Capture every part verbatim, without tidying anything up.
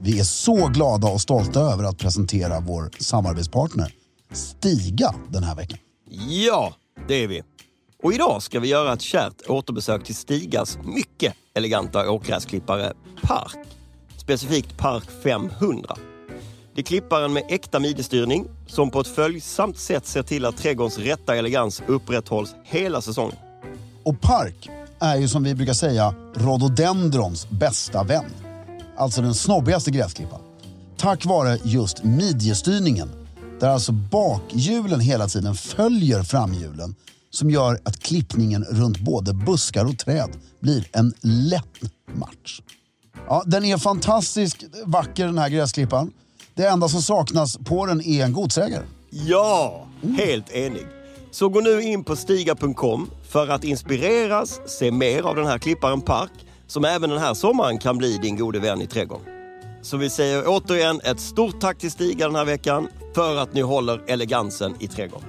Vi är så glada och stolta över att presentera vår samarbetspartner Stiga den här veckan. Ja, det är vi. Och idag ska vi göra ett kärt återbesök till Stigas mycket eleganta åkgräsklippare Park. Specifikt Park femhundra. Det är klipparen med äkta midjestyrning som på ett följsamt sätt ser till att trädgårdens rätta elegans upprätthålls hela säsongen. Och Park är ju som vi brukar säga rhododendrons bästa vän. Alltså den snobbigaste gräsklippan. Tack vare just midjestyrningen, där alltså bakhjulen hela tiden följer framhjulen, som gör att klippningen runt både buskar och träd blir en lätt match. Ja, den är fantastiskt vacker, den här gräsklippan. Det enda som saknas på den är en godsägare. Ja, helt enig. Så gå nu in på stiga punkt com för att inspireras, se mer av den här klipparen Park, som även den här sommaren kan bli din gode vän i trädgården. Så vi säger återigen ett stort tack till Stiga den här veckan för att ni håller elegansen i trädgården.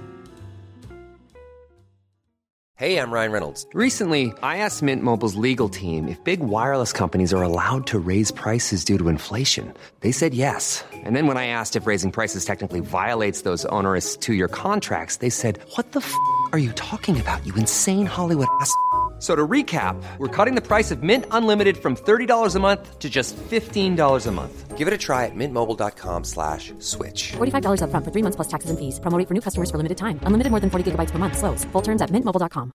Hey, I'm Ryan Reynolds. Recently, I asked Mint Mobile's legal team if big wireless companies are allowed to raise prices due to inflation. They said yes. And then when I asked if raising prices technically violates those onerous two-year contracts, they said, "What the f*** are you talking about, you insane Hollywood ass?" So to recap, we're cutting the price of Mint Unlimited from thirty dollars a month to just fifteen dollars a month. Give it a try at mintmobile.com slash switch. forty-five dollars up front for three months plus taxes and fees. Promo rate for new customers for limited time. Unlimited more than forty gigabytes per month. Slows full terms at mint mobile dot com.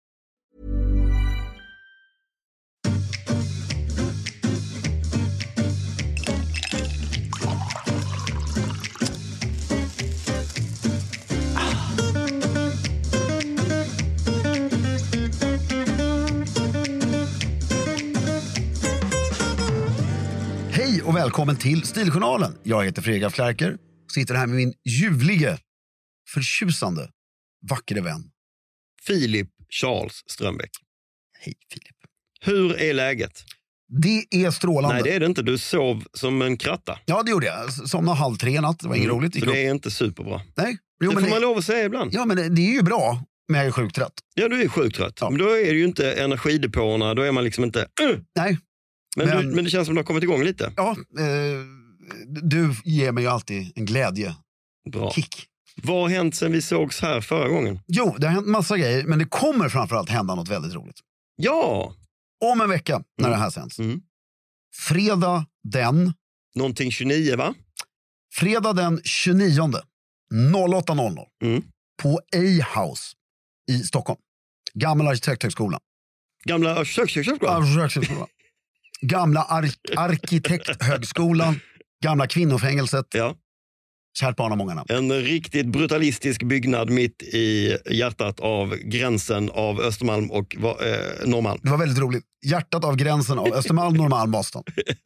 Hej och välkommen till Stiljournalen. Jag heter Fredrik af Klerker. Sitter här med min ljuvlige, förtjusande, vackre vän Filip Charles Strömbäck. Hej Filip. Hur är läget? Det är strålande. Nej, det är det inte. Du sov som en kratta. Ja, det gjorde jag. Somnade halv tre i natt. Det var inget Mm, roligt. så det är inte superbra. Nej. det Jo, men får det... man lov att säga ibland. Ja, men det, det är ju bra. Men jag är sjukt trött. Ja, du är sjukt trött. Ja. Men då är det ju inte energidepåerna. Då är man liksom inte... Uh! Nej. Men, Men... Du, men det känns som att du har kommit igång lite. Ja, eh, du ger mig ju alltid en glädje. Bra. Kick. Vad har hänt sen vi sågs här förra gången? Jo, det har hänt massa grejer. Men det kommer framförallt hända något väldigt roligt. Ja! Om en vecka när Mm. det här sänds. Mm. Fredag den... Någonting tjugonio, va? Fredag den tjugonionde åtta noll noll Mm. på A-House i Stockholm. Gamla arkitekthögskolan. Gamla kökshögskolan. Arkitekthögskolan. Gamla ar- arkitekthögskolan. Gamla kvinnofängelset. Ja. Kärt barn har många namn. En riktigt brutalistisk byggnad mitt i hjärtat av gränsen av Östermalm och eh, Norrmalm. Det var väldigt roligt. Hjärtat av gränsen av Östermalm, Norrmalm, Boston.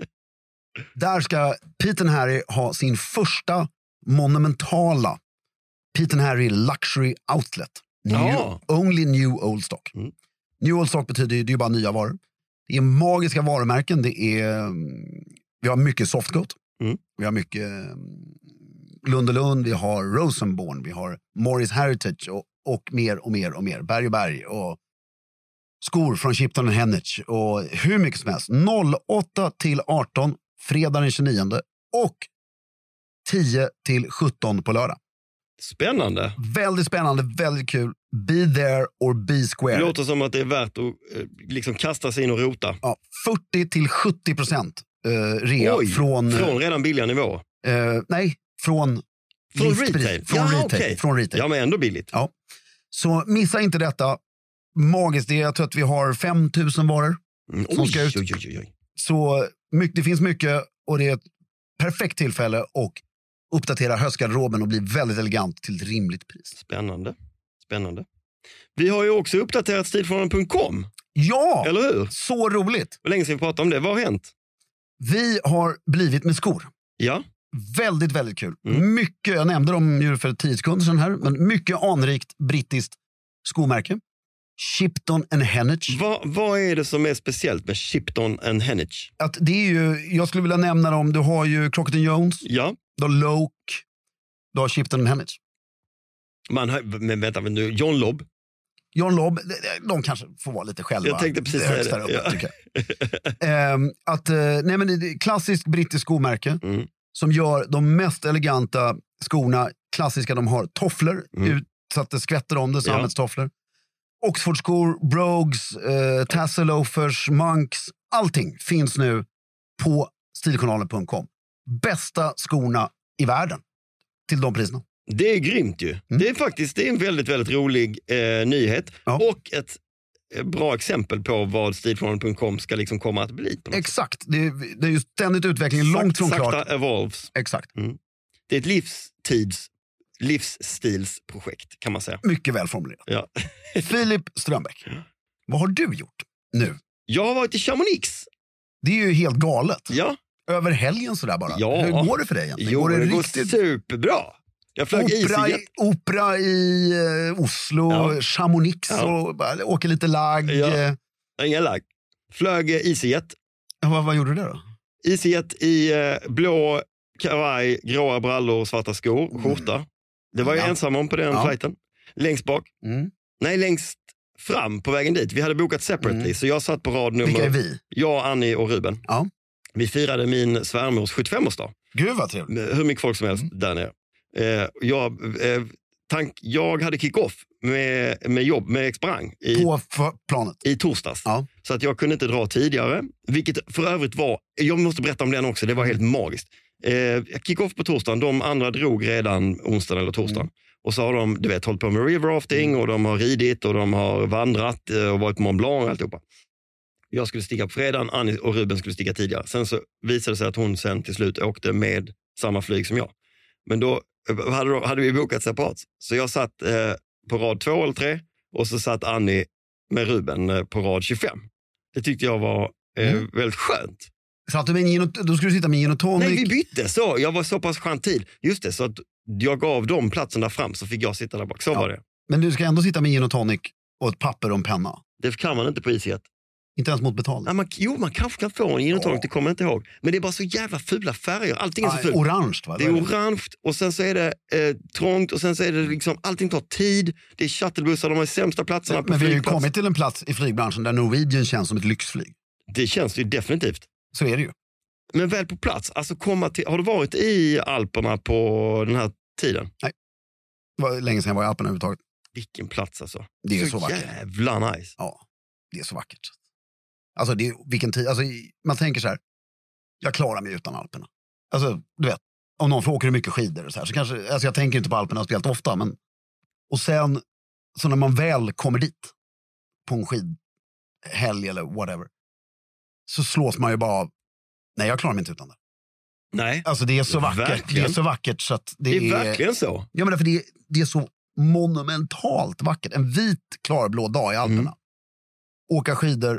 Där ska Pete and Harry ha sin första monumentala Pete and Harry Luxury Outlet. New, Ja. Only New Old Stock. Mm. New Old Stock betyder ju, det är ju bara nya varor. Det är magiska varumärken. Det är, vi har mycket Softcoat. Mm. Vi har mycket um, Lund och Lund. Vi har Rosenborn. Vi har Morris Heritage och, och mer och mer och mer. Berg och Berg och skor från Shipton and Hennich och hur mycket som helst. åtta till arton fredag den tjugonionde och tio till sjutton på lördag. Spännande. Väldigt spännande, väldigt kul. Be there or be square. Det låter som att det är värt att eh, liksom kasta sig in och rota. Ja, fyrtio till sjuttio procent eh, rea. Oj, från, från redan billiga nivå. Eh, nej, från Från listpris. retail. Från, Ja, retail. okej. från retail. Ja, men ändå billigt. Ja. Så missa inte detta. Magiskt, det är, jag tror att vi har fem tusen varor Mm. som ska Oj, ut. oj, oj, oj. Så mycket, det finns mycket och det är ett perfekt tillfälle att uppdatera höstgarderoben och bli väldigt elegant till ett rimligt pris. Spännande. Spännande. Vi har ju också uppdaterat stiljournalen punkt com. Ja, Eller hur? så roligt. Hur länge sedan vi pratade om det? Vad har hänt? Vi har blivit med skor. Ja. Väldigt, väldigt kul. Mm. Mycket, jag nämnde dem ju för tio sekunder sedan här, men mycket anrikt brittiskt skomärke. Shipton and Hennich. Va, vad är det som är speciellt med Shipton and Hennich? Att det är ju, jag skulle vilja nämna dem, du har ju Crockett and Jones, Ja. du har Loke, du har Shipton and Hennich. Man har, men vänta, men nu, John Lobb. John Lobb, de kanske får vara lite själva. Jag tänkte precis högst det. där uppe, Ja. tycker jag. eh, att, eh, nej men det är klassiskt brittiskt skomärke Mm. som gör de mest eleganta skorna. Klassiska, de har tofflor Mm. ut så att det skvätter om det, Ja. sammetstofflor. Oxfordskor, Brogues, eh, tassel loafers, monks, allting finns nu på stiljournalen punkt com. Bästa skorna i världen till de priserna. Det är grymt ju. Mm. Det är faktiskt det är en väldigt, väldigt rolig eh, nyhet. Ja. Och ett eh, bra exempel på vad stiljournalen punkt com ska liksom komma att bli. På något Exakt, det är, det är ju ständigt utveckling, sätt. långt från sakta klart. evolves. Exakt, Det är ett livstids, livsstilsprojekt kan man säga. mycket väl formulerat. Ja. Filip Strömbäck, vad har du gjort nu? Jag har varit i Chamonix. Det är ju helt galet. Ja. Över helgen sådär bara. Ja. Hur går det för dig egentligen? Jo, går det, det går riktigt superbra. Jag flög opera, i, EasyJet. opera i eh, Oslo, Ja. Chamonix Ja. och bara, åker lite lagg. Ja. Eh, Inga lag. Flög eh, EasyJet. vad, vad gjorde du där då? EasyJet i eh, blå kavaj, gråa brallor, svarta skor, skjorta. Det var jag Ja. ensam om på den Ja. flighten. Längst bak. Mm. Nej, längst fram på vägen dit. Vi hade bokat separately, Mm. så jag satt på rad nummer... Vilka är vi? Jag, Annie och Ruben. Ja. Vi firade min svärmors sjuttiofemårsdag. Gud vad trevligt. Med hur mycket folk som helst Mm. där nere. Eh, jag, eh, tank, jag hade kick-off med, med jobb, med Exparang i, På f- planet. i torsdags. Ja. Så att jag kunde inte dra tidigare. Vilket för övrigt var, jag måste berätta om den också, det var helt magiskt. Eh, kick-off på torsdagen, de andra drog redan onsdagen eller torsdagen. Mm. Och så har de, du vet, hållit på med river rafting och de har ridit och de har vandrat eh, och varit på Mont Blanc och alltihopa. Jag skulle sticka på fredagen, Annie och Ruben skulle sticka tidigare. Sen så visade det sig att hon sen till slut åkte med samma flyg som jag. Men då hade, hade vi bokat separat. Så jag satt eh, på rad två eller tre och så satt Annie med Ruben eh, på rad tjugofem. Det tyckte jag var eh, Mm. väldigt skönt. Så att du med en gin och, då skulle du sitta med gin och tonic. Nej, vi bytte så. Jag var så pass skön tid. Just det, så att jag gav dem platsen där fram så fick jag sitta där bak. Så Ja. var det. Men du ska ändå sitta med gin och tonic och ett papper och en penna. Det kan man inte på EasyJet. Inte ens mot betalning. Nej, man, jo, man kanske kan få en gin och tonic, Ja. det kommer jag inte ihåg. Men det är bara så jävla fula färger. Allting är så Ah, fult. orange va? Det är orange och sen så är det eh, trångt och sen så är det liksom, allting tar tid. Det är shuttlebussar, de har sämsta platserna på Men vi har ju flygplats. kommit till en plats i flygbranschen där Norwegian känns som ett lyxflyg. Det känns ju definitivt. Så är det ju. Men väl på plats, alltså komma till, har du varit i Alperna på den här tiden? Det var länge sedan jag var i Alperna överhuvudtaget. Vilken plats alltså. Det är så vackert. Jävla nice. Ja, det är så vackert. Alltså, det är, vilken tid, alltså, man tänker så här, jag klarar mig utan Alperna. Alltså, du vet, om någon får åka mycket skidor och så här, så kanske, alltså jag tänker inte på Alperna speciellt ofta, men och sen, så när man väl kommer dit på en skidhelg eller whatever, så slås man ju bara av, nej jag klarar mig inte utan det. Nej, Alltså det är så vackert, Verkligen. det är så vackert så att det, det är verkligen så. Ja, men därför det, är, det är så monumentalt vackert. En vit klarblå dag i Alperna. Mm. Åka skidor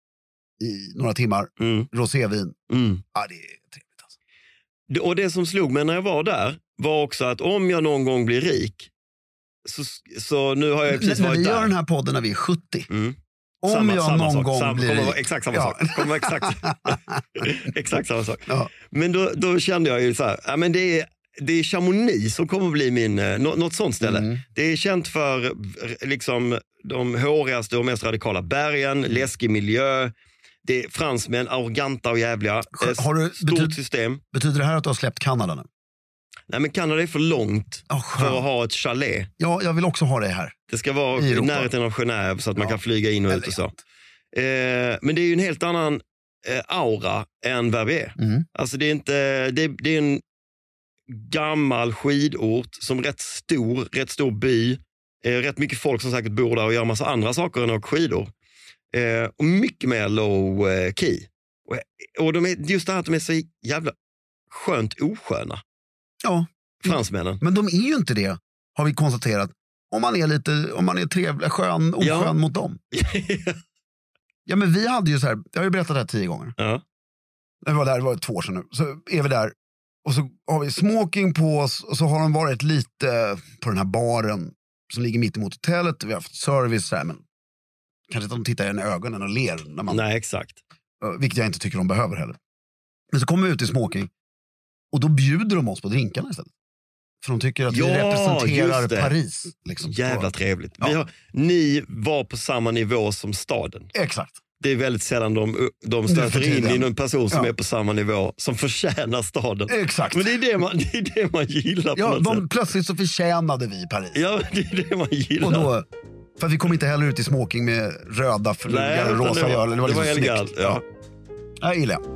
i några timmar, Mm. rosévin. Mm. Ja, det är trevligt alltså. Det- Och det som slog mig när jag var där var också att om jag någon gång blir rik, så, så nu har jag ju precis När vi varit gör där. den här podden när vi är sjuttio. Mm. Om Samma- jag samma någon sak. gång Samma- blir kommer rik. vara exakt samma Ja. sak. Kommer vara exakt, exakt samma sak. Ja. Men då, då kände jag ju så här, ja, men det är, det är Chamonix som kommer bli min, eh, nå- något sånt ställe. Mm. Det är känt för eh, liksom de hårigaste och mest radikala bergen, Mm. läskig miljö. Det är fransmän, arroganta och jävliga. Eh, Har du- Stort betyder- system. Betyder det här att du har släppt Kanada nu? Nej, men Kanada är för långt Oh, för att ha ett chalet. Ja, jag vill också ha det här. Det ska vara I i Europa. närheten av Genève så att man Ja. kan flyga in och ut och så. Eh, men det är ju en helt annan eh, aura än Verbier. Mm. Alltså det är inte, det, det är en gammal skidort som rätt stor, rätt stor by. Eh, rätt mycket folk som säkert bor där och gör massa andra saker än att åka skidor. Eh, och mycket mer low eh, key. Och, och de är, just det här att de är så jävla skönt osköna, Ja, fransmännen. men de är ju inte det, har vi konstaterat. Om man är lite, om man är trevlig, skön, oskön Ja. mot dem. Ja, men vi hade ju så här, jag har ju berättat det här tio gånger. Ja. Jag var där, det var två år sedan nu. Så är vi där och så har vi smoking på oss och så har de varit lite på den här baren som ligger mitt emot hotellet. Vi har haft service så här, men kanske inte de tittar i en ögonen och ler när man, Nej, exakt. vilket jag inte tycker de behöver heller. Men så kommer vi ut i smoking och då bjuder de oss på drinkarna istället. För de tycker att Ja, vi representerar just det. Paris. Liksom. Jävla trevligt. Ja. Vi har, ni var på samma nivå som staden. Exakt. Det är väldigt sällan de, de Nu för stöter in tiden. i någon person som Ja. är på samma nivå, som förtjänar staden. Exakt. Men det är det man, det är det man gillar på Ja, något de, sätt. plötsligt så förtjänade vi Paris. Ja, det är det man gillar. Och då, för att vi kom inte heller ut i smoking med röda flugar och utan rosa det var, öl. Det var, det var liksom elegant. snyggt. Ja. Jag gillar det.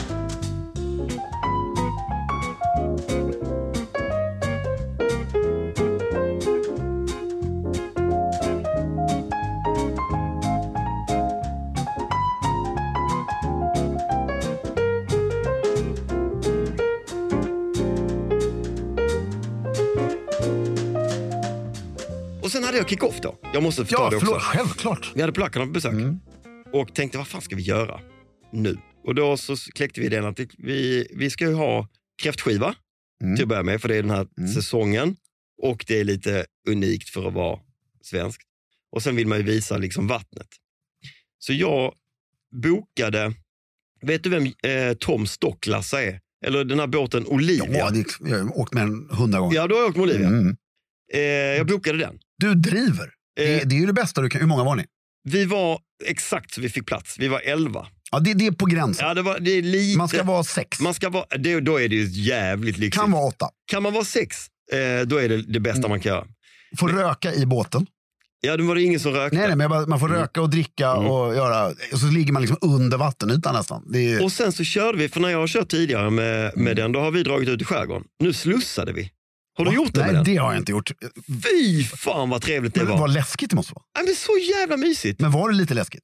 Och sen hade jag kick-off då. Jag måste få ta Ja, det också. förlåt, självklart. Vi hade plackarna på besök. Mm. Och tänkte, vad fan ska vi göra nu? Och då så kläckte vi idén att vi, vi ska ju ha kräftskiva Mm. till att börja med, för det är den här Mm. säsongen. Och det är lite unikt för att vara svenskt. Och sen vill man ju visa liksom vattnet. Så jag bokade, vet du vem eh, Tom Stocklassa är? Eller den här båten Olivia. Ja, det, jag har åkt med den hundra gånger. Ja, du har åkt med Olivia. Mm. Eh, jag bokade den. Du driver. Det, Eh. det är ju det bästa du kan. Hur många var ni? Vi var exakt så vi fick plats. Vi var elva. Ja, det, det är på gränsen. Ja, det var, det är lite... Man ska vara sex. Man ska vara, det, då är det ju jävligt lyxigt. Kan vara åtta. Kan man vara sex, eh, då är det det bästa Mm. man kan göra. Får röka i båten. Ja, då var det ingen som rökte. Nej, nej, men jag bara, man får röka och dricka Mm. och göra. Och så ligger man liksom under vattenytan nästan. Det är, Och sen så körde vi, för när jag har kört tidigare med, med den, då har vi dragit ut i skärgården. Nu slussade vi. Har du gjort det nej, med den? det har jag inte gjort. Fy fan vad trevligt det Men var. vad läskigt det måste vara. Ja, men så jävla mysigt. Men var det lite läskigt?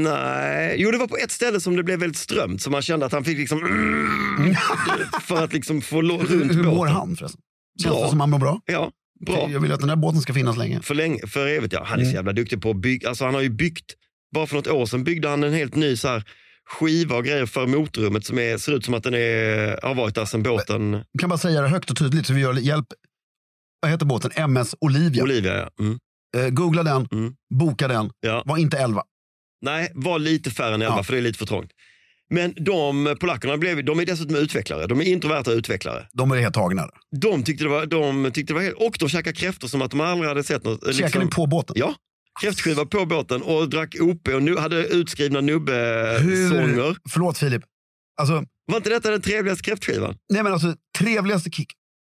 Nej, jo det var på ett ställe som det blev väldigt strömt. Så man kände att han fick liksom... Mm, för att liksom få lo- runt Hur, hur mår båten. han förresten? Känns Bra. det som han mår bra? Ja, bra. Jag vill att den här båten ska finnas länge. För, länge, för evigt, ja. Han är så Mm. jävla duktig på att bygga. Alltså han har ju byggt, bara för något år sedan byggde han en helt ny så här skiva och grejer för motorrummet som är, ser ut som att den är, har varit där sedan båten Jag kan bara säga det högt och tydligt så vi gör hjälp. Vad heter båten? M S Olivia. Olivia. Ja. Mm. Eh, googla den, Mm. boka den. Ja. Var inte elva. Nej, var lite färre än elva Ja. för det är lite för trångt. Men de polackerna blev, de är dessutom utvecklare. De är introverta utvecklare. De är helt tagna. De tyckte det var, de tyckte det var helt, och de käkade kräftor som att de aldrig hade sett något. Käkade liksom- ni på båten? Ja, kräftskiva på båten och drack O P och nu hade utskrivna nubbesånger. Förlåt Filip. Alltså, Var inte detta den trevligaste kräftskivan? nej men alltså, trevligaste kick.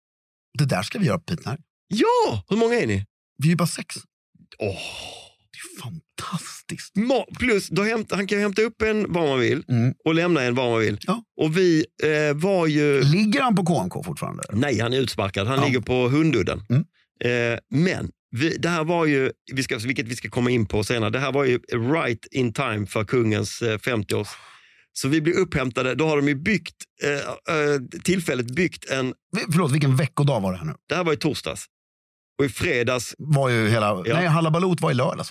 Det där ska vi göra på Pete här. Ja! Hur många är ni? Vi är ju bara sex. Åh. Det är fantastiskt. Ma- Plus, då hämta, han kan hämta upp en var man vill Mm. och lämna en var man vill. Ja. Och vi eh, var ju... Ligger han på K M K fortfarande? Nej, han är utsparkad. Han Ja. ligger på Hundudden. Mm. Eh, men vi, det här var ju, vi ska, vilket vi ska komma in på senare, det här var ju right in time för kungens eh, femtio-års. Så vi blir upphämtade, då har de ju byggt, eh, eh, tillfället byggt en, Vi- Förlåt, vilken veckodag var det här nu? det här var i torsdags. Och i fredags... Var ju hela, Ja. nej Hallabalot var i lördags.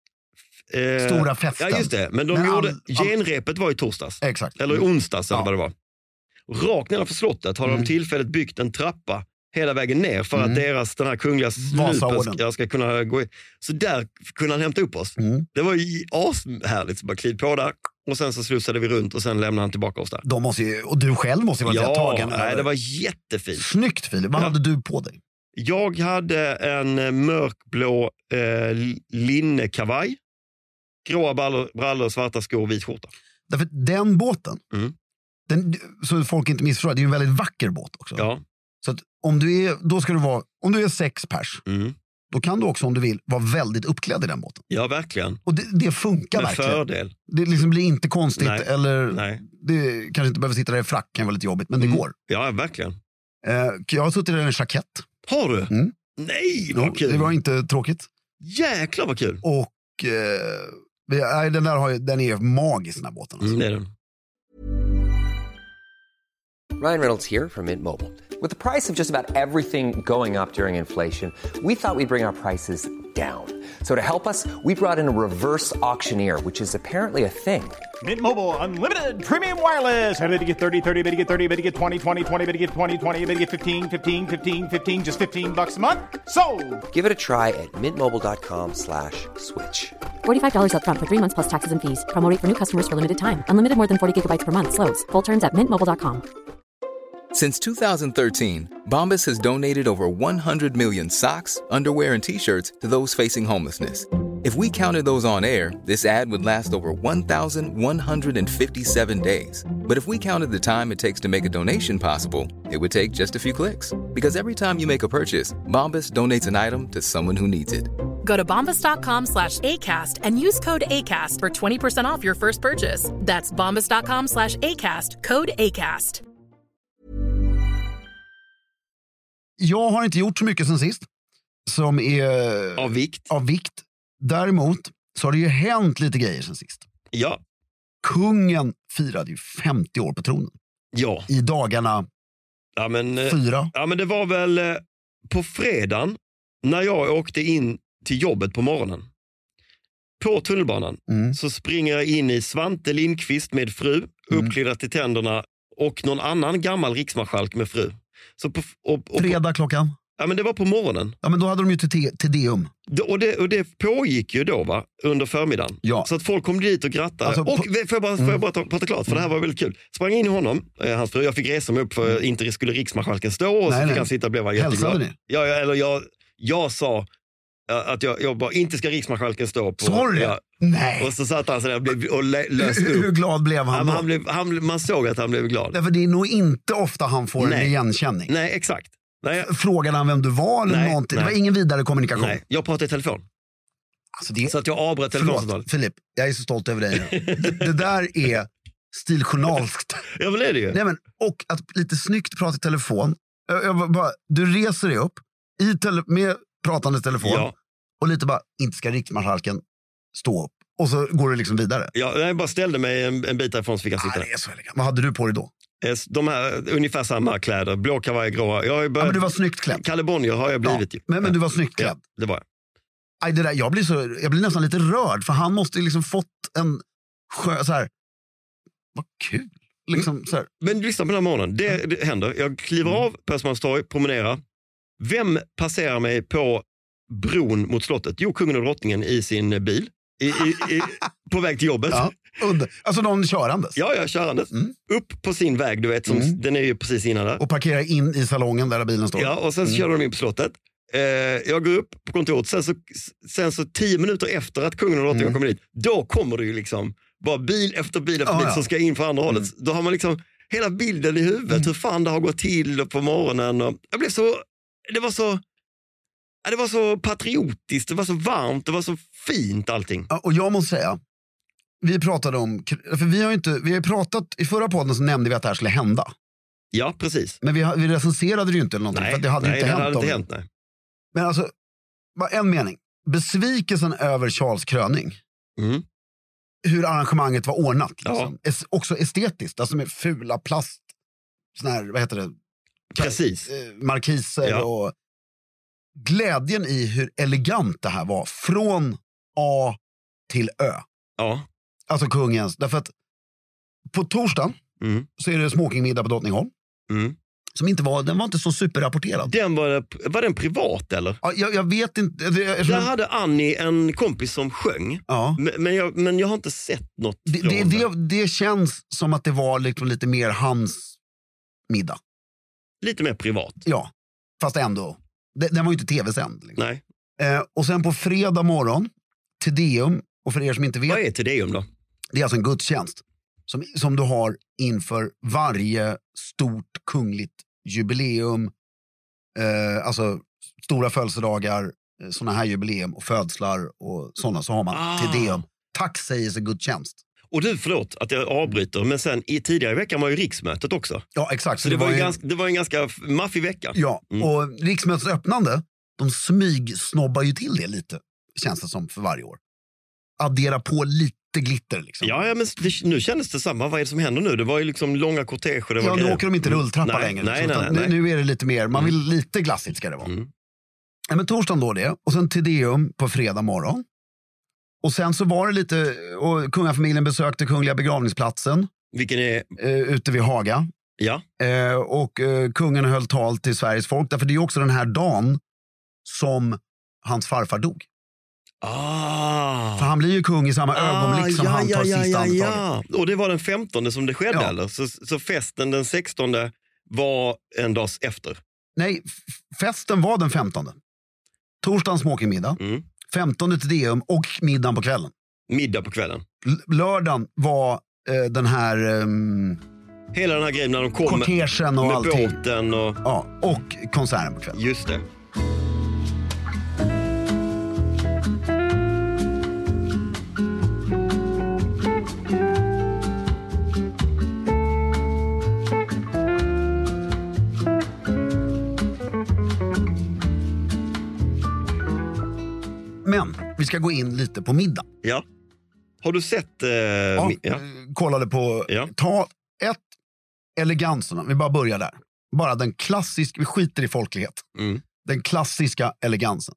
Eh, Stora festen. Ja, just det. Men de Men gjorde, all- all- genrepet var i torsdags. Exakt. Eller i onsdags eller Ja. vad det var. Rakt nedanför slottet har Mm. de tillfälligt byggt en trappa hela vägen ner för Mm. att deras, den här kungliga Vasaorden. slupen ska, ska kunna gå in. Så där kunde han hämta upp oss. Mm. Det var ju ashärligt. Så bara kliv på där och sen så slussade vi runt och sen lämnade han tillbaka oss där. De måste ju, och du själv måste ju vara Ja, tagen. nej, det var jättefint. Snyggt Filip. Vad Ja. hade du på dig? Jag hade en eh, mörkblå eh, linnekavaj, gråa brallor, brallor, svarta skor och vit skjorta. Därför att den båten, Mm. den, så folk inte missförstår, det är ju en väldigt vacker båt också. Ja. Så att om du är, då ska du vara, om du är sex pers, Mm. då kan du också om du vill vara väldigt uppklädd i den båten. Ja, verkligen. Och det, det funkar Med verkligen. fördel. Det liksom blir inte konstigt Nej. eller Nej. det kanske inte behöver sitta där i frack, kan vara lite jobbigt, men det Mm. går. Ja, verkligen. Eh, jag har suttit där i en jackett. Har du? Mm. Nej, Ja, vad kul. det var inte tråkigt. Jäklar vad kul. Och eh, vi- nej, den där har ju, den är magisk den här båten. Alltså. Mm, det är den. Ryan Reynolds here from Mint Mobile. With the price of just about everything going up during inflation, we thought we'd bring our prices down. So to help us, we brought in a reverse auctioneer, which is apparently a thing. Mint Mobile Unlimited Premium Wireless. Ready to get thirty, thirty, bit to get thirty, bit to get twenty, twenty, twenty, bit to get twenty, twenty, bit to get fifteen, fifteen, fifteen, fifteen, just fifteen bucks a month? Sold! Give it a try at mintmobile.com slash switch. forty-five dollars up front for three months plus taxes and fees. Promo rate for new customers for limited time. Unlimited more than forty gigabytes per month slows. Full terms at mint mobile dot com. Since two thousand thirteen, Bombas has donated over one hundred million socks, underwear, and T-shirts to those facing homelessness. If we counted those on air, this ad would last over one thousand one hundred fifty-seven days. But if we counted the time it takes to make a donation possible, it would take just a few clicks. Because every time you make a purchase, Bombas donates an item to someone who needs it. Go to bombas.com slash ACAST and use code ACAST for twenty percent off your first purchase. That's bombas.com slash ACAST, code ACAST. Jag har inte gjort så mycket sen sist som är Av vikt. av vikt. Däremot så har det ju hänt lite grejer sen sist. Ja. Kungen firade ju femtio år på tronen. Ja. I dagarna Ja, men, eh, fyra. Ja, men det var väl eh, på fredagen när jag åkte in till jobbet på morgonen. På tunnelbanan Mm. så springer jag in i Svante Lindqvist med fru, Mm. uppkliddad till tänderna, och någon annan gammal riksmarskalk med fru. Så på, och, och, Fredag klockan. Ja, men det var på morgonen. Ja, men då hade de ju till te- Tedeum. Det- Och det, och det pågick ju då, va, under förmiddagen. Ja. Så att folk kom dit och grattade. Alltså, och på- får jag bara, får jag bara ta, prata klart, för det här var väldigt kul. Sprang in i honom, eh, hans fru. Jag fick resa mig upp för inte skulle riksmarskalken stå, och Nej, så fick nej. han sitta och blev Hälsade jätteglad. ni? Ja, ja, eller jag, jag sa eh, att jag, jag bara, inte ska riksmarskalken stå på. Sa du det? Ja. Nej. Och så satt han så där och, blev, och lö- lös Hur, hur upp. glad blev han Han, då? han blev, han, man såg att han blev glad. Därför det är nog inte ofta han får en Nej. igenkänning. Nej, exakt. Nej, Frågade han vem du var eller Nej, någonting? Det nej. var ingen vidare kommunikation. nej, jag pratade i telefon. Alltså det, Så att jag avbröt telefonsamtalet. förlåt, Filip. Jag är så stolt över dig nu. det, det där är stiljournalskt. Ja, men det är det ju. Nej, men, och att lite snyggt prata i telefon. Jag, jag bara, du reser dig upp i tele, med pratande telefon Ja. och lite bara, inte ska riksmarskalken stå upp. Och så går du liksom vidare. Ja, jag bara ställde mig en, en bit därifrån så fick jag sitta Ah, där. det är så elegant. Vad hade du på dig då? Eh, De här, ungefär samma kläder, blå kavaj, grå. Jag har ju Ja, börjat, men du var snyggt klädd. Kalle Bonnier har jag blivit Ja, ju. men, men du var snyggt klädd. Ja, det var jag. Aj, det där, jag, blir så, jag blir nästan lite rörd för han måste ju liksom fått en sjö, så här, vad kul. Liksom, så här. Men lyssna på den här morgonen, det, det händer. Jag kliver Mm. av på Östermalmstorg, promenerar. Vem passerar mig på bron mot slottet? Jo, kungen och drottningen i sin bil. I, i, i, på väg till jobbet. Ja, under, alltså någon körandes. Ja, jag körandes. Mm. Upp på sin väg, du vet, som, Mm. den är ju precis innan där. Och parkerar in i salongen där bilen står. Ja, och sen så Mm. kör de in på slottet. Eh, jag går upp på kontoret, sen så, sen så tio minuter efter att kungen och drottningen Mm. kommer dit, då kommer det ju liksom bara bil efter bil efter Ja, bil ja. som ska in för andra Mm. hållet. Då har man liksom hela bilden i huvudet, hur fan det har gått till på morgonen. Och jag blev så, det var så, ja, det var så patriotiskt, det var så varmt, det var så fint allting. Ja, och jag måste säga, vi pratade om, för vi har ju inte, vi har ju pratat, i förra podden så nämnde vi att det här skulle hända. Ja, precis. Men vi, har- vi recenserade det ju inte eller någonting, Nej, för att det hade nej, inte det hänt. hade om- inte hänt, nej. Men alltså, bara en mening. Besvikelsen över Charles kröning. Mm. Hur arrangemanget var ordnat. Liksom. Ja. Es, också estetiskt, alltså med fula plast, sån här, vad heter det? Precis. Eh, markiser Ja. och glädjen i hur elegant det här var. Från A till Ö. Ja. Alltså kungens. Därför att på torsdag Mm. så är det smokingmiddag på Drottningholm. Mm. Som inte var, den var inte så superrapporterad. Den var, var den privat eller? Ja, jag, jag vet inte. Det, jag, Där hade Annie en kompis som sjöng. ja. Men, men, jag, men jag har inte sett något det, från det, det, det känns som att det var liksom lite mer hans middag. Lite mer privat. Ja, fast ändå. Det, den var ju inte tv-sänd. Liksom. Nej. Eh, och sen på fredag morgon, Tedeum, och för er som inte vet, Vad är Tedeum då? det är alltså en gudstjänst som, som du har inför varje stort kungligt jubileum, eh, alltså stora födelsedagar, eh, såna här jubileum och födslar och sådana, så har man Ah. Tedeum. Tacksägelsegudstjänst. Och du, förlåt att jag avbryter, men sen i tidigare i veckan var ju riksmötet också. Ja, exakt. Så det var, ju ganska, det var en ganska maffig vecka. Ja, Mm. och riksmötets öppnande, de smygsnobbar ju till det lite, känns det som, för varje år. Addera på lite glitter liksom. Ja, ja men det, nu kändes det samma. Vad är det som händer nu? Det var ju liksom långa korteger. Det var Ja, nu grejer. åker de inte rulltrappa Nej, längre. nej, liksom, nej, utan nej, nej. Nu, nu är det lite mer, man vill lite glassigt ska det vara. Mm. Ja, men torsdagen då det, och sen Tedeum på fredag morgon. Och sen så var det lite, och kungafamiljen besökte kungliga begravningsplatsen Vilken är, eh, ute vid Haga. ja. Eh, och eh, kungen höll tal till Sveriges folk, därför det är ju också den här dagen som hans farfar dog. Ah. För han blir ju kung i samma ögonblick som ja, han tar ja, sista ja, andetaget. ja. Och det var den femtonde som det skedde, Ja. eller? Så, så festen den sextonde var en dag efter. Nej, f- festen var den femtonde. Torsdagen smokingmiddag. Mm. femtonde till Deum och middagen på kvällen. Middag på kvällen. L- lördagen var eh, den här ehm, Hela den här grejen när de kom kortegen och med allting. båten och... Ja, och konserten på kvällen. Just det. Men vi ska gå in lite på middag. Ja. Har du sett... Eh, Ja, mi- ja. eh, kollade på... Ja. Ta ett, eleganserna. Vi bara börjar där. Bara den klassiska... Vi skiter i folklighet. Mm. Den klassiska elegansen.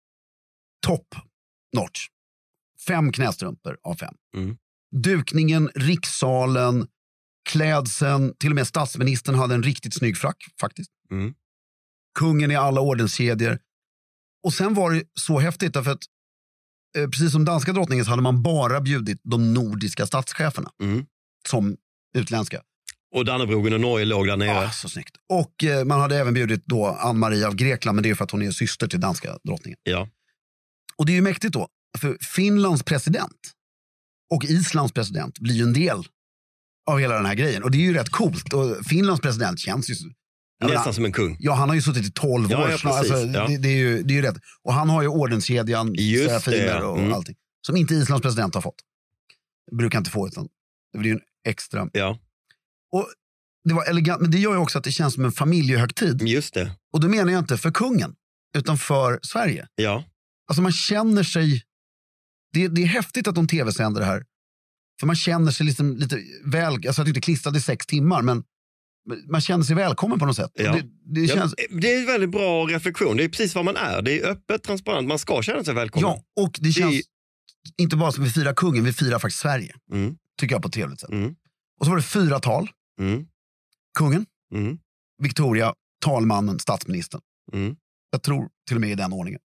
Top notch. Fem knästrumpor av fem. Mm. Dukningen, rikssalen, klädseln. Till och med statsministern hade en riktigt snygg frack faktiskt. Mm. Kungen i alla ordenskedjor. Och sen var det så häftigt därför att eh, precis som danska drottningen så hade man bara bjudit de nordiska statscheferna Mm. som utländska. Och Dannebrogen och Norge låg där nere. Ah, så snyggt. Och eh, man hade även bjudit då Ann-Marie av Grekland, men det är för att hon är syster till danska drottningen. Ja. Och det är ju mäktigt då, för Finlands president och Islands president blir ju en del av hela den här grejen. Och det är ju rätt coolt. Och Finlands president känns ju... jag Nästan menar, som en kung. ja, han har ju suttit i tolv Ja, år. ja, snart. precis, alltså, ja. det, det, är ju, det är ju rätt. Och han har ju ordenskedjan, Just det, serafiner ja. och Mm. allting. Som inte Islands president har fått. Det brukar inte få, utan det blir ju en extra... Ja, Och det var elegant, men det gör ju också att det känns som en familjehögtid. just det. Och då menar jag inte för kungen, utan för Sverige. Ja. Alltså man känner sig... Det, det är häftigt att de tv-sänder det här. För man känner sig liksom lite väl... Alltså att det inte klistrade i sex timmar, men man känner sig välkommen på något sätt. Ja. Det, det känns... Ja, det är en väldigt bra reflektion. Det är precis vad man är. Det är öppet, transparent. Man ska känna sig välkommen. Ja, och det känns Det är- inte bara som vi firar kungen, vi firar faktiskt Sverige. Mm. Tycker jag på ett trevligt sätt. Mm. Och så var det fyra tal. Mm. Kungen, Mm. Victoria, talmannen, statsministern. Mm. Jag tror till och med i den ordningen.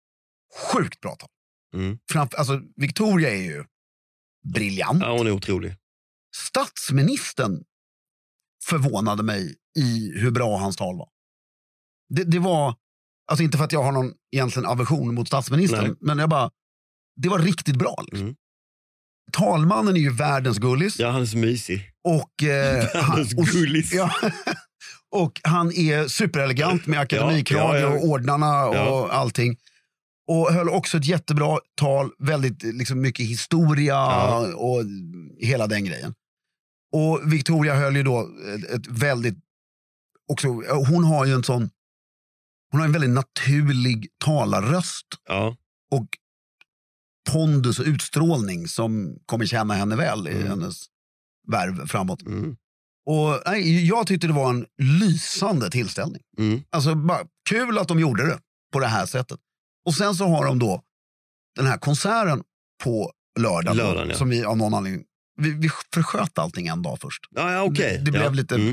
Sjukt bra tal. Mm. Framför, alltså Victoria är ju briljant. Ja, hon är otrolig. Statsministern förvånade mig i hur bra hans tal var. Det, det var, alltså inte för att jag har någon egentligen aversion mot statsministern, Nej. men jag bara, det var riktigt bra. Liksom. Mm. Talmannen är ju världens gullis. Ja, han är så mysig. Och, eh, han, Världens och, gullis. ja, och han är superelegant med akademikrage Ja, ja, ja. och ordnarna och Ja. allting. Och höll också ett jättebra tal, väldigt liksom, mycket historia Ja. och hela den grejen. Och Victoria höll ju då ett, ett väldigt, också, hon har ju en sån, hon har en väldigt naturlig talarröst Ja. och pondus och utstrålning som kommer känna henne väl i Mm. hennes värv framåt. Mm. Och nej, jag tyckte det var en lysande tillställning. Mm. Alltså bara kul att de gjorde det på det här sättet. Och sen så har de då den här konserten på lördag. Lördagen, ja. Som vi av någon anledning, vi, vi försköt allting en dag först. Ja, ja, okej. Det, det blev ja. lite... Mm.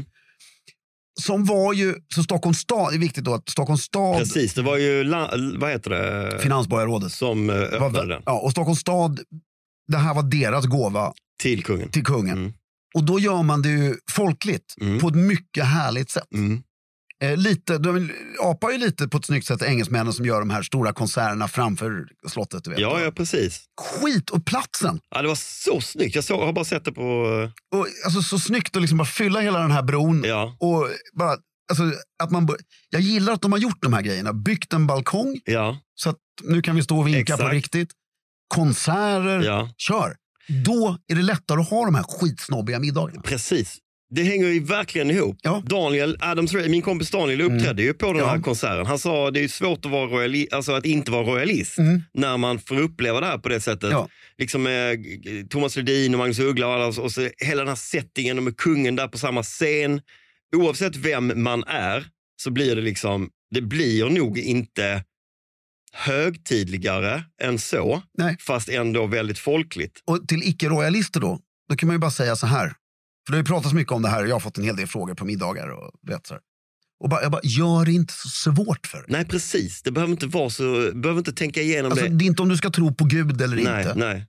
Som var ju, så Stockholms stad, det är viktigt då att Stockholms stad, Precis, det var ju, la, vad heter det? finansborgarrådet, Som eh, öppnade var, den. ja, och Stockholms stad, det här var deras gåva Till kungen. till kungen. Mm. Och då gör man det ju folkligt Mm. på ett mycket härligt sätt. Mm. Eh, lite, de apar ju lite på ett snyggt sätt engelsmännen som gör de här stora konserterna framför slottet. Du vet. Ja, ja, precis. Skit och platsen. Ja, det var så snyggt. Jag såg, har bara sett det på... Och, alltså, så snyggt att liksom bara fylla hela den här bron. Ja. Och bara, alltså, att man, bör- jag gillar att de har gjort de här grejerna. Byggt en balkong Ja, så att nu kan vi stå och vinka Exakt. på riktigt. Konserter, ja, kör. Då är det lättare att ha de här skitsnobbiga middagarna. precis. Det hänger ju verkligen ihop. Ja. Daniel, Adams Ray, min kompis Daniel uppträdde ju på den Ja. här konserten. Han sa det är svårt att, vara royali- alltså att inte vara royalist Mm. när man får uppleva det här på det sättet. Ja. Liksom med Thomas Ledin och Magnus Uggla och, alla, och så hela den här settingen och med kungen där på samma scen. Oavsett vem man är så blir det liksom, det blir nog inte högtidligare än så, Nej. fast ändå väldigt folkligt. Och till icke-royalister då, då kan man ju bara säga så här. För det har ju pratats mycket om det här och jag har fått en hel del frågor på middagar och vet så här. Och bara, jag bara, gör det inte så svårt för dig. Nej, precis. Det behöver inte vara så, behöver inte tänka igenom Alltså, det. det är inte om du ska tro på Gud eller Nej, inte. nej.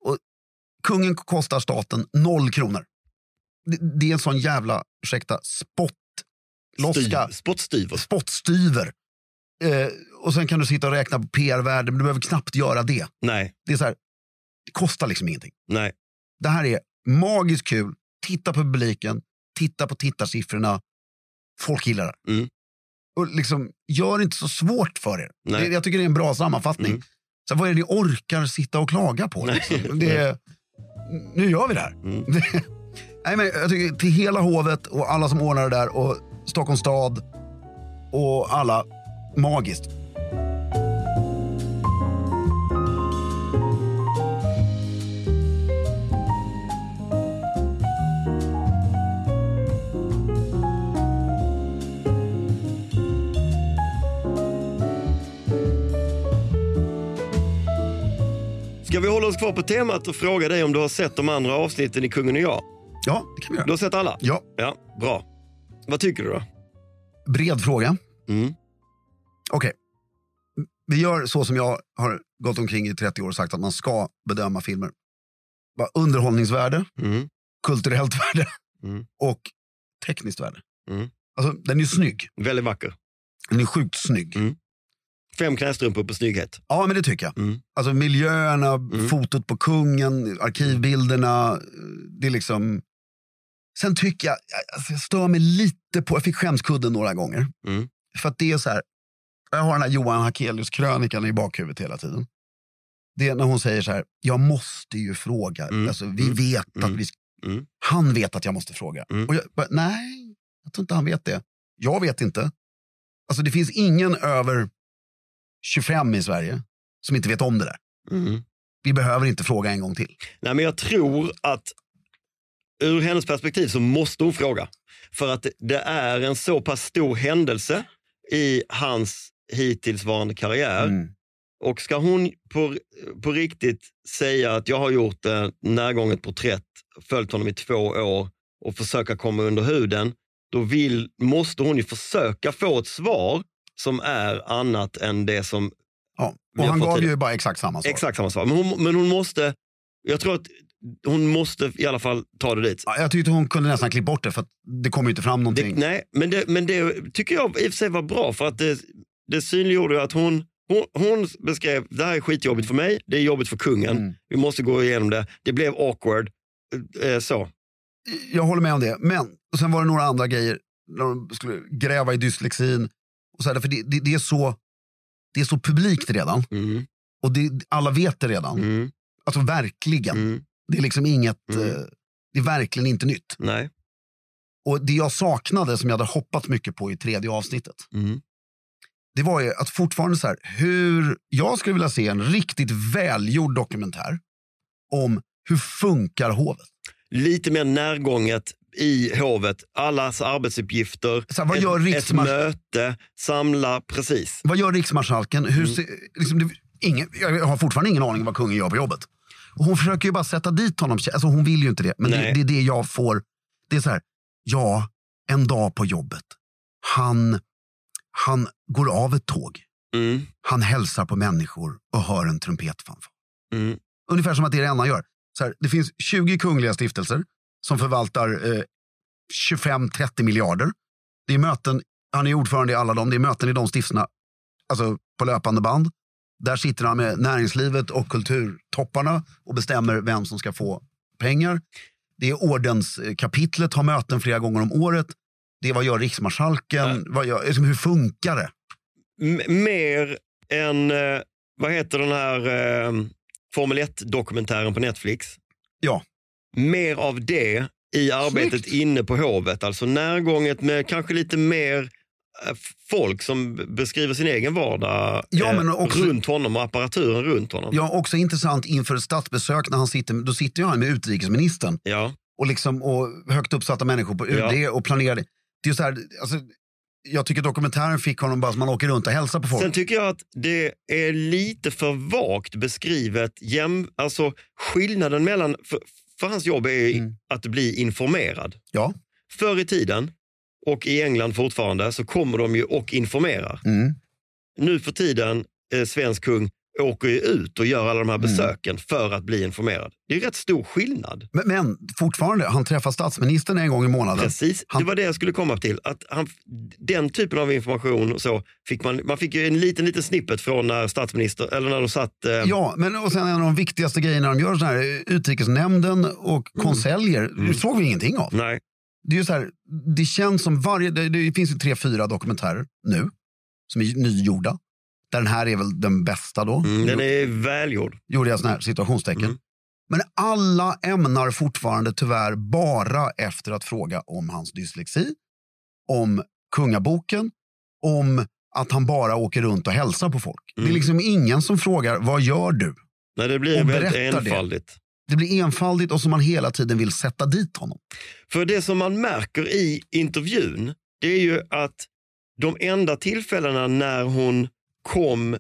Kungen kostar staten noll kronor. Det, det är en sån jävla, ursäkta, spott loska. Styv, spottstyver. Spottstyver. Eh, och sen kan du sitta och räkna på P R-värde, men du behöver knappt göra det. Nej. Det är så här, det kostar liksom ingenting. Nej. Det här är magiskt kul. Titta på publiken, titta på tittarsiffrorna. Folk gillar det. Mm. Och liksom, gör det inte så svårt för er. Det, jag tycker det är en bra sammanfattning. Mm. Så vad är det ni orkar sitta och klaga på? Liksom? Det är, nu gör vi det här. Mm. Nej, men jag tycker till hela hovet och alla som ordnar det där och Stockholms stad och alla, magiskt. Ska vi hålla oss kvar på temat och fråga dig om du har sett de andra avsnitten i Kungen och jag? Ja, det kan vi göra. Du har sett alla? Ja. Ja, bra. Vad tycker du då? Bred fråga. Mm. Okej. Okay. Vi gör så som jag har gått omkring i trettio år och sagt att man ska bedöma filmer. Bara underhållningsvärde, mm. kulturellt värde mm. och tekniskt värde. Mm. Alltså, den är snygg. Väldigt vacker. Den är sjukt snygg. Mm. Fem knästrumpor på snygghet. Ja, men det tycker jag. Mm. Alltså miljöerna, mm. fotot på kungen, arkivbilderna. Det är liksom... Sen tycker jag, alltså jag stör mig lite på, jag fick skämskudden några gånger. Mm. För att det är så här, jag har den här Johan Hakelius krönikan i bakhuvudet hela tiden. Det är när hon säger så här, jag måste ju fråga. Mm. Alltså vi mm. vet att mm. vi, mm. han vet att jag måste fråga. Mm. Och jag bara, nej, jag tror inte han vet det. Jag vet inte. Alltså det finns ingen över tjugofem i Sverige som inte vet om det där. Mm. Vi behöver inte fråga en gång till. Nej, men jag tror att ur hennes perspektiv så måste hon fråga. För att det är en så pass stor händelse i hans hittillsvarande karriär. Mm. Och ska hon på, på riktigt säga att jag har gjort ett närgånget porträtt, följt honom i två år och försöka komma under huden, då vill, måste hon ju försöka få ett svar som är annat än det som... Ja, och han gav ju bara exakt samma svar. Exakt samma svar. Men hon, men hon måste... Jag tror att hon måste i alla fall ta det dit. Ja, jag tyckte hon kunde nästan klippa bort det för att det kommer ju inte fram någonting. Det, nej, men det, men det tycker jag i och för sig var bra för att det, det synliggjorde att hon, hon, hon beskrev, det här är skitjobbigt för mig, det är jobbigt för kungen, mm. vi måste gå igenom det. Det blev awkward, eh, så. Jag håller med om det, men och sen var det några andra grejer när de skulle gräva i dyslexin och så här, för det, det, det är så det är så publikt redan mm. och det, alla vet det redan. Mm. Alltså verkligen. Mm. Det är liksom inget, mm. eh, det är verkligen inte nytt. Nej. Och det jag saknade som jag hade hoppats mycket på i tredje avsnittet, mm. det var ju att fortfarande så här, hur jag skulle vilja se en riktigt välgjord dokumentär om hur funkar hovet. Lite mer närgånget i hovet, allas arbetsuppgifter, så här, vad gör ett, ett möte, samla, precis. Vad gör riksmarskalken? Hur mm. se, liksom, det, ingen, jag har fortfarande ingen aning vad kungen gör på jobbet. Och hon försöker ju bara sätta dit honom, alltså hon vill ju inte det, men det, det är det jag får. Det är så här, ja, en dag på jobbet. Han, han går av ett tåg. Mm. Han hälsar på människor och hör en trumpetfanfar. Mm. Ungefär som att det är det enda han gör. Så här, det finns tjugo kungliga stiftelser som förvaltar eh, tjugofem till trettio miljarder. Det är möten, han är ordförande i alla dem, det är möten i de stiftelserna, alltså på löpande band. Där sitter han med näringslivet och kulturtopparna och bestämmer vem som ska få pengar. Det är ordenskapitlet, har möten flera gånger om året. Det är vad gör riksmarskalken, ja. vad gör, liksom, hur funkar det? M- mer än, eh, vad heter den här eh, Formel ett-dokumentären på Netflix? Ja. Mer av det i arbetet Snyggt. Inne på hovet. Alltså närgånget med kanske lite mer folk som beskriver sin egen vardag ja, men också, runt honom och apparaturen runt honom. Ja, också intressant inför ett statsbesök när han sitter, då sitter han med utrikesministern. Ja. Och liksom och högt uppsatta människor på U D ja. och planerar det. Det är ju så här, alltså, jag tycker dokumentären fick honom bara som man åker runt och hälsar på folk. Sen tycker jag att det är lite för vagt beskrivet jäm, alltså skillnaden mellan för, för hans jobb är mm. att bli informerad. Ja. Förr i tiden och i England fortfarande så kommer de ju och informerar. Mm. Nu för tiden, eh, svensk kung åker ju ut och gör alla de här besöken mm. för att bli informerad. Det är ju rätt stor skillnad. Men, men fortfarande, han träffar statsministern en gång i månaden. Precis, han... det var det jag skulle komma till. Att han, den typen av information och så fick man, man fick ju en liten, liten snippet från när statsminister, eller när de satt... Eh... Ja, men och sen en av de viktigaste grejerna de gör så här, utrikesnämnden och mm. konseljer, mm. det såg vi ingenting av. Nej. Det är ju så här, det känns som varje, det, det finns ju tre, fyra dokumentärer nu som är nygjorda. Där den här är väl den bästa då. Mm, den är välgjord. Gjorde jag sån här situationstecken. Mm. Men alla ämnar fortfarande tyvärr bara efter att fråga om hans dyslexi, om kungaboken, om att han bara åker runt och hälsar på folk. Mm. Det är liksom ingen som frågar, vad gör du? Nej, det blir väldigt enfaldigt. Det. det blir enfaldigt och som man hela tiden vill sätta dit honom. För det som man märker i intervjun, det är ju att de enda tillfällena när hon kom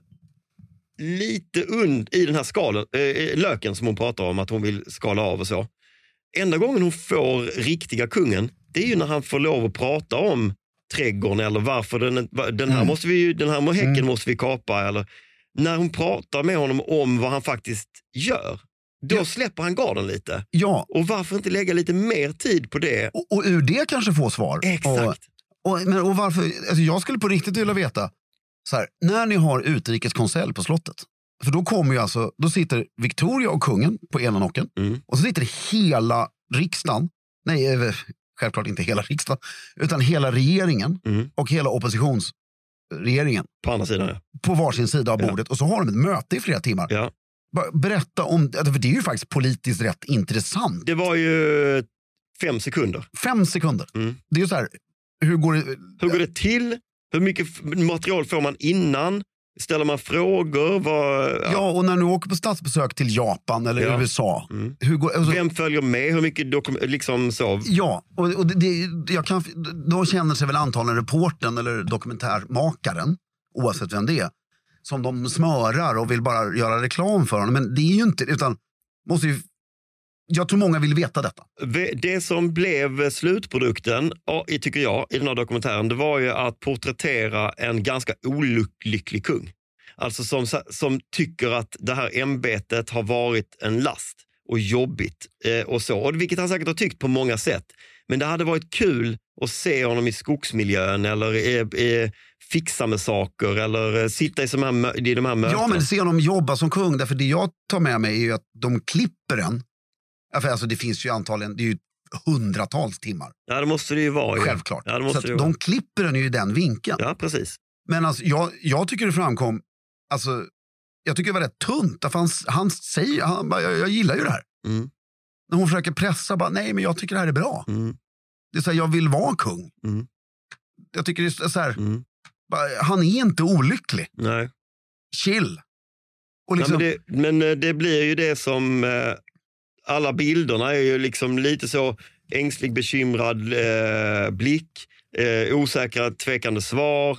lite und i den här skalen, äh, löken som hon pratar om att hon vill skala av och så. Enda gången hon får riktiga kungen, det är ju när han får lov att prata om trädgården eller varför den, den här mm. måste vi den här häcken mm. måste vi kapa, eller när hon pratar med honom om vad han faktiskt gör. Då ja. släpper han garden lite. Ja. Och varför inte lägga lite mer tid på det? Och, och ur det kanske få svar. Exakt. Och, och, men, och varför, alltså jag skulle på riktigt vilja veta så här, när ni har utrikeskonselj på slottet, för då kommer ju alltså, då sitter Victoria och kungen på ena nocken mm. och så sitter hela riksdagen, nej självklart inte hela riksdagen, utan hela regeringen mm. och hela oppositionsregeringen på andra sidan, ja. på varsin sida av bordet ja. och så har de ett möte i flera timmar. Ja. Berätta om, för det är ju faktiskt politiskt rätt intressant. Det var ju fem sekunder. Fem sekunder. Mm. Det är ju så här, hur går det, hur går det till? Hur mycket material får man innan? Ställer man frågor? Vad, ja. ja, och när du åker på statsbesök till Japan eller ja. U S A. Mm. Hur går, alltså, vem följer med? Hur mycket dokum- liksom så? Ja, och, och det, det, jag kan, då känner sig väl antagligen reporten eller dokumentärmakaren, oavsett vem det är, som de smörar och vill bara göra reklam för honom. Men det är ju inte, utan måste ju, jag tror många vill veta detta. Det som blev slutprodukten, tycker jag, i den här dokumentären, det var ju att porträttera en ganska olycklig kung. Alltså som, som tycker att det här ämbetet har varit en last och jobbigt eh, och så. Och vilket han säkert har tyckt på många sätt. Men det hade varit kul att se honom i skogsmiljön eller i, i fixa med saker eller sitta i, som här, i de här mötena. Ja, men se honom jobba som kung, därför det jag tar med mig är ju att de klipper den. Alltså det finns ju antagligen, det är ju hundratals timmar. Ja, det måste det ju vara. Ja. Självklart. Ja, det måste så det att vara. De klipper den ju i den vinkeln. Ja, precis. Men alltså, jag, jag tycker det framkom, alltså, jag tycker det var rätt tunt. Han, han säger, han bara, jag, jag gillar ju det här. Mm. När hon försöker pressa, bara, nej men jag tycker det här är bra. Mm. Det är så här, jag vill vara kung. Mm. Jag tycker det är så här, mm. bara, han är inte olycklig. Nej. Chill. Och liksom, nej, men, det, men det blir ju det som... Eh, alla bilderna är ju liksom lite så ängslig, bekymrad eh, blick, eh, osäkra, tvekande svar,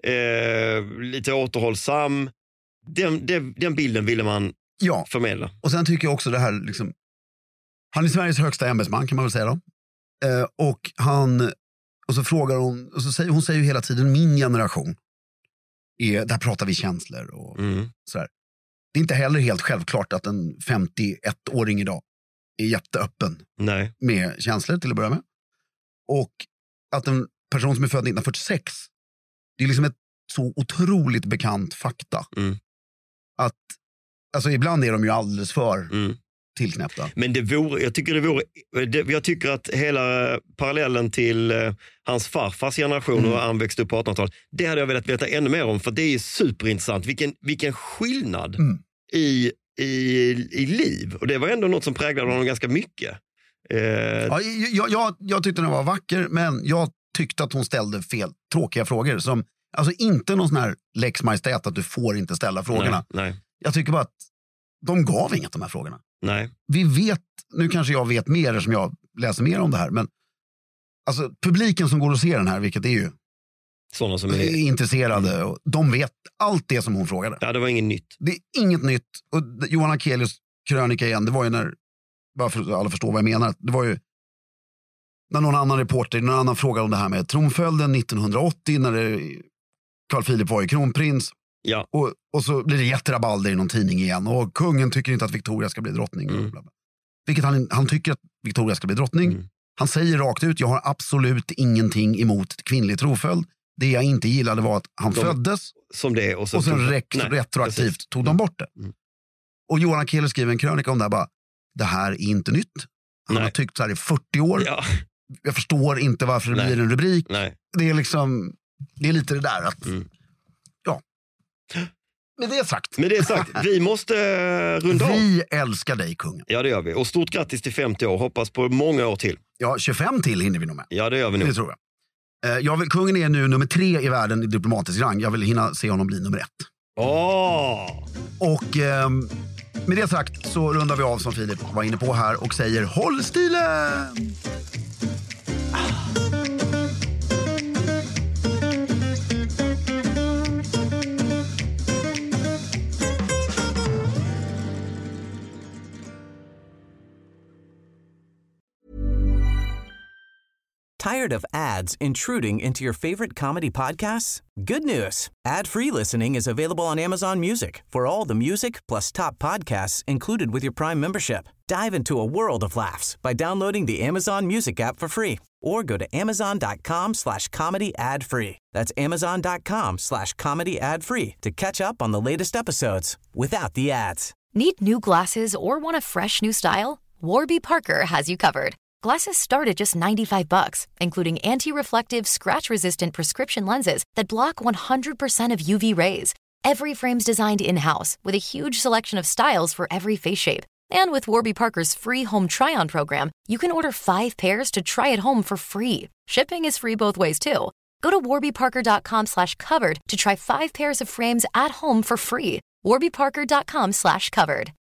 eh, lite återhållsam. Den, den, den bilden ville man ja. förmedla. Och sen tycker jag också det här, liksom, han är Sveriges högsta ämbetsman kan man väl säga då. Eh, och han, och så frågar hon, och så säger, hon säger ju hela tiden min generation, är, där pratar vi känslor och mm. sådär. Det är inte heller helt självklart att en femtioett-åring idag är jätteöppen Nej. med känslor till att börja med. Och att en person som är född nittonhundrafyrtiosex, det är liksom ett så otroligt bekant fakta. Mm. Att, alltså ibland är de ju alldeles för mm. tillknäppta. Men det vore, jag tycker det vore, det, jag tycker att hela parallellen till eh, hans farfars generation mm. och han växte upp på artonhundratalet, det hade jag velat veta ännu mer om, för det är superintressant. Vilken, vilken skillnad mm. i I, i liv. Och det var ändå något som präglade honom ganska mycket. Eh... Ja, jag, jag, jag tyckte den var vacker, men jag tyckte att hon ställde fel, tråkiga frågor. Som, alltså inte någon sån här Lex Majestät att du får inte ställa frågorna. Nej, nej. Jag tycker bara att de gav inget de här frågorna. Nej. Vi vet, nu kanske jag vet mer som jag läser mer om det här, men alltså publiken som går och ser den här, vilket är ju sådana som är... är intresserade, och de vet allt det som hon frågade. Ja, det var inget nytt. Det är inget nytt. Och Johan Akelius krönika igen, det var ju när, bara för att alla förstår vad jag menar, det var ju när någon annan reporter, någon annan frågade om det här med tronföljden nittonhundraåttio, när det, Carl Philip var ju kronprins, Ja. Och, och så blir det jätterabalder i någon tidning igen. Och kungen tycker inte att Victoria ska bli drottning. Mm. Bla bla. Vilket han, han tycker att Victoria ska bli drottning. Mm. Han säger rakt ut, jag har absolut ingenting emot kvinnlig tronföljd. Det jag inte gillade var att han de, föddes. Som det, och, så och sen tog, rekt, nej, retroaktivt precis. tog de bort det. Mm. Och Johan Akelius skriver en krönika om det här bara. Det här är inte nytt. Han nej. har tyckt så här i fyrtio år. Ja. Jag förstår inte varför det nej. blir en rubrik. Nej. Det är liksom, det är lite det där att, mm. ja. Med det sagt. Med det sagt, vi måste runda av. Vi älskar dig, kungen. Ja, det gör vi. Och stort grattis till femtio år. Hoppas på många år till. Ja, tjugofem till hinner vi nog med. Ja, det gör vi nog. Det tror jag. Jag vill, kungen är nu nummer tre i världen i diplomatisk rang. Jag vill hinna se honom bli nummer ett. Åh! Och eh, med det sagt så rundar vi av som Filip var inne på här och säger håll stilen! Tired of ads intruding into your favorite comedy podcasts? Good news. Ad-free listening is available on Amazon Music for all the music plus top podcasts included with your Prime membership. Dive into a world of laughs by downloading the Amazon Music app for free or go to amazon.com slash comedy ad free. That's amazon.com slash comedy ad free to catch up on the latest episodes without the ads. Need new glasses or want a fresh new style? Warby Parker has you covered. Glasses start at just ninety-five bucks, including anti-reflective, scratch-resistant prescription lenses that block one hundred percent of U V rays. Every frame's designed in-house with a huge selection of styles for every face shape. And with Warby Parker's free home try-on program, you can order five pairs to try at home for free. Shipping is free both ways, too. Go to warbyparker.com slash covered to try five pairs of frames at home for free. warbyparker.com slash covered.